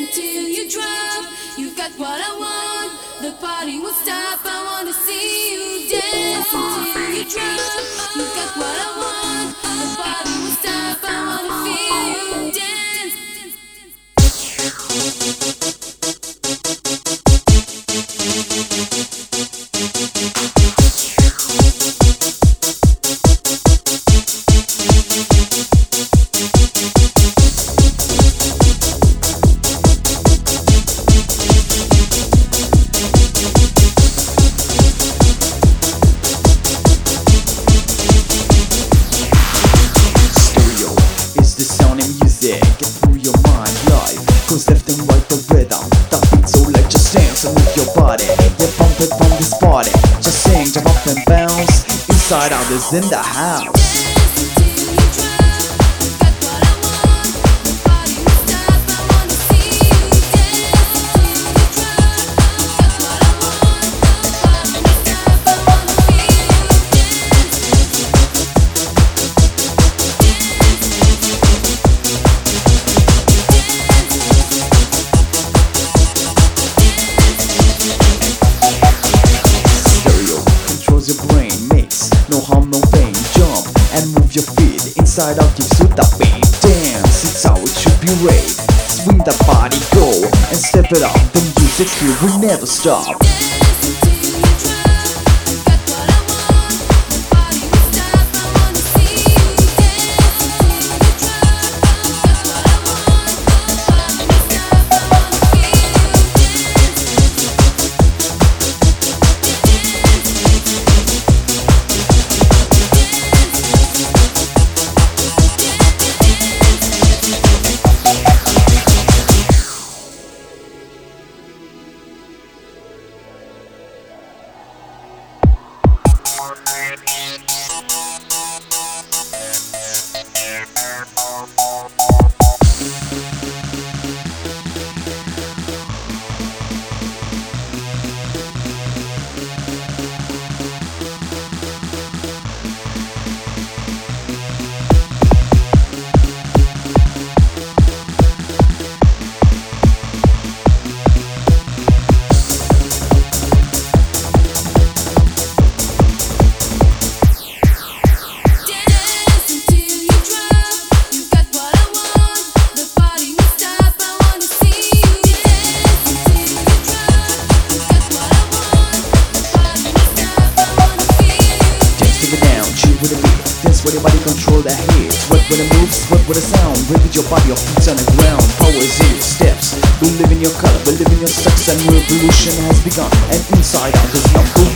until you drop. You got what I want. The party won't stop. I wanna see you dance until you drop. You got what I want. The party won't stop. I wanna feel you dance. Get through your mind live, cause left and right the rhythm. That beat so like just dance and move your body. Yeah, bump it from this party. Just sing, jump up and bounce. Inside out is in the house. Your brain makes no harm, no pain. Jump and move your feet. Inside out gives you the beat. Dance, it's how it should be raid. Swing the body, go and step it up. The music here will never stop. With a beat, dance with your body, control the heat. Sweat when it moves, sweat with a sound. Breathe with your body, your feet on the ground. Power is in your steps. Believe in your color, believe in your sex. A new revolution has begun. And inside out is not